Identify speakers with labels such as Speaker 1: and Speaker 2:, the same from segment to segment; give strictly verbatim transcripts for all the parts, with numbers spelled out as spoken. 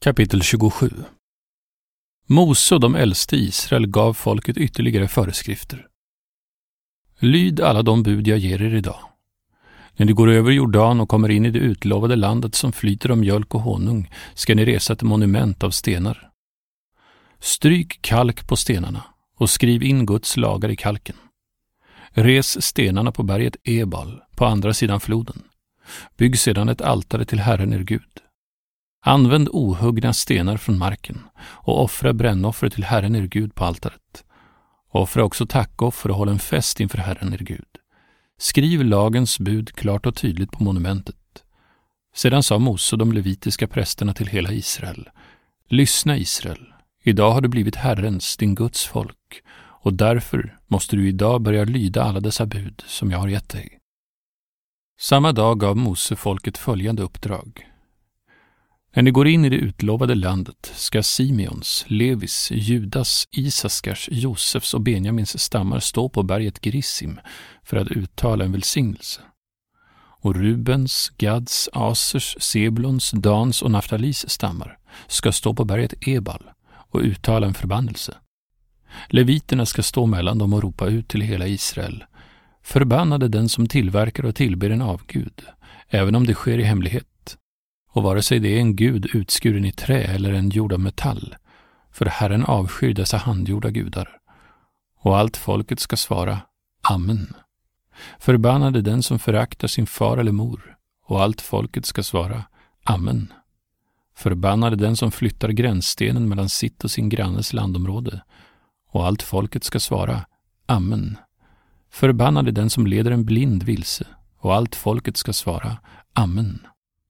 Speaker 1: Kapitel tjugosju. Mose och de äldste i Israel gav folket ytterligare föreskrifter. Lyd alla de bud jag ger er idag. När ni går över Jordan och kommer in i det utlovade landet som flyter om mjölk och honung ska ni resa ett monument av stenar. Stryk kalk på stenarna och skriv in Guds lagar i kalken. Res stenarna på berget Ebal på andra sidan floden. Bygg sedan ett altare till Herren er Gud. Använd ohuggna stenar från marken och offra brännoffer till Herren er Gud på altaret. Offra också tackoffer och håll en fest inför Herren er Gud. Skriv lagens bud klart och tydligt på monumentet. Sedan sa Mose och de levitiska prästerna till hela Israel: Lyssna Israel, idag har du blivit Herrens, din Guds folk, och därför måste du idag börja lyda alla dessa bud som jag har gett dig. Samma dag gav Mose folket följande uppdrag. När ni går in i det utlovade landet ska Simeons, Levis, Judas, Isaskars, Josefs och Benjamins stammar stå på berget Gerizim för att uttala en välsignelse. Och Rubens, Gads, Asers, Sebulons, Dans och Naftalis stammar ska stå på berget Ebal och uttala en förbannelse. Leviterna ska stå mellan dem och ropa ut till hela Israel: Förbannade den som tillverkar och tillber en avgud, även om det sker i hemlighet. Och vare sig det är en gud utskuren i trä eller en gjord av metall, för Herren avskyr dessa handgjorda gudar. Och allt folket ska svara: Amen. Förbannade den som föraktar sin far eller mor, och allt folket ska svara: Amen. Förbannade den som flyttar gränsstenen mellan sitt och sin grannes landområde, och allt folket ska svara: Amen. Förbannade den som leder en blind vilse, och allt folket ska svara: Amen.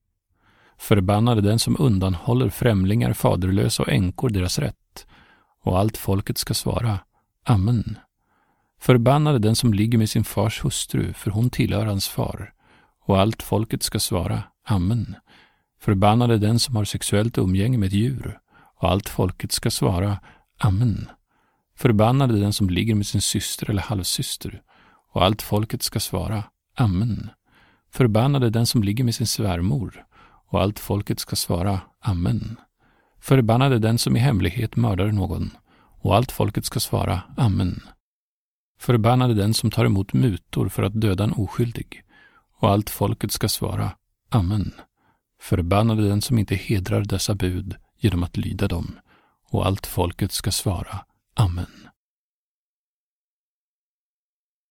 Speaker 1: Förbannade den som undanhåller främlingar, faderlösa och änkor deras rätt, och allt folket ska svara: Amen. Förbannade den som ligger med sin fars hustru, för hon tillhör hans far, och allt folket ska svara: Amen. Förbannade den som har sexuellt umgänge med ett djur, och allt folket ska svara: Amen. Förbannade den som ligger med sin syster eller halvsyster, och allt folket ska svara: Amen. Förbannade den som ligger med sin svärmor, och allt folket ska svara: Amen. Förbannade den som i hemlighet mördar någon, och allt folket ska svara: Amen. Förbannade den som tar emot mutor för att döda en oskyldig, och allt folket ska svara: Amen. Förbannade den som inte hedrar dessa bud genom att lyda dem, och allt folket ska svara: Amen.